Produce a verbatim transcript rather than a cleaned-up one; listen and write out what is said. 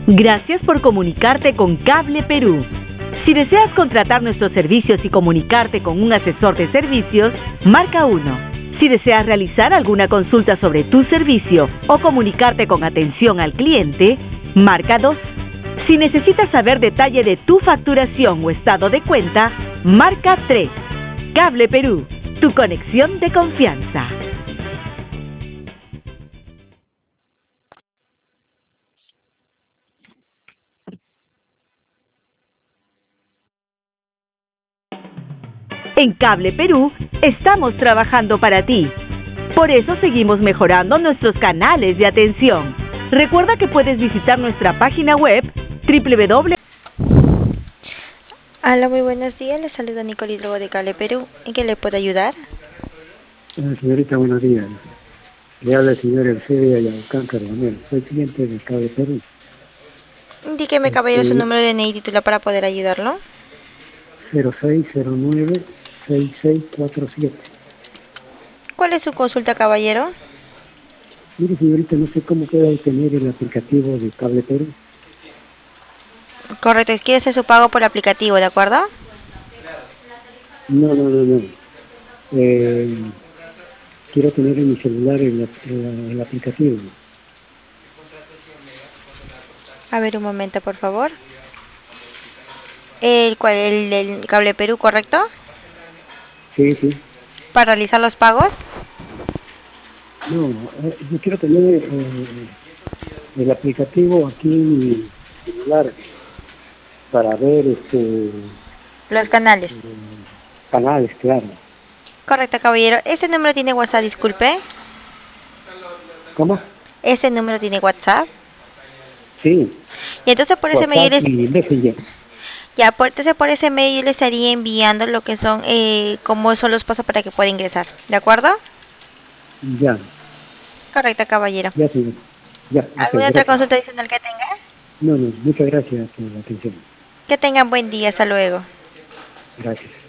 Gracias por comunicarte con Cable Perú. Si deseas contratar nuestros servicios y comunicarte con un asesor de servicios, marca uno. Si deseas realizar alguna consulta sobre tu servicio o comunicarte con atención al cliente, marca dos. Si necesitas saber detalle de tu facturación o estado de cuenta, marca tres. Cable Perú, tu conexión de confianza. En Cable Perú estamos trabajando para ti. Por eso seguimos mejorando nuestros canales de atención. Recuerda que puedes visitar nuestra página web doble u doble u doble u. Hola, muy buenos días. Les saluda Nicole Hidrogo de Cable Perú. ¿En qué le puedo ayudar? Eh, señorita, buenos días. Le habla el señor Eusebio Ayaucán Carbonell. Soy cliente de Cable Perú. Indíqueme, caballero, su número de D N I y título para poder ayudarlo. cero seis cero nueve seis seis cuatro siete. ¿Cuál es su consulta, caballero? Mire, señorita, no sé cómo puedo obtener el aplicativo de Cable Perú. Correcto, quiere hacer su pago por aplicativo, ¿de acuerdo? No, no, no, no. Eh, quiero tener en mi celular el, el, el aplicativo. A ver, un momento, por favor. ¿El, cuál, el, el Cable Perú, correcto? Sí, sí. ¿Para realizar los pagos? No, eh, yo quiero tener eh, el aplicativo aquí en mi celular para ver este Los canales. eh, canales, claro. Correcto, caballero. ¿Ese número tiene WhatsApp, disculpe? ¿Cómo? ¿Ese número tiene WhatsApp? Sí. Y entonces por ese medio WhatsApp les... y Messenger. Ya, por, entonces por ese medio yo le estaría enviando lo que son, eh, cómo son los pasos para que pueda ingresar, ¿de acuerdo? Ya, Correcto, caballero. ya, señor. Ya, ok, ¿Alguna otra gracias. consulta adicional que tenga? No, no, muchas gracias por la atención. Que tengan buen día, hasta luego. Gracias.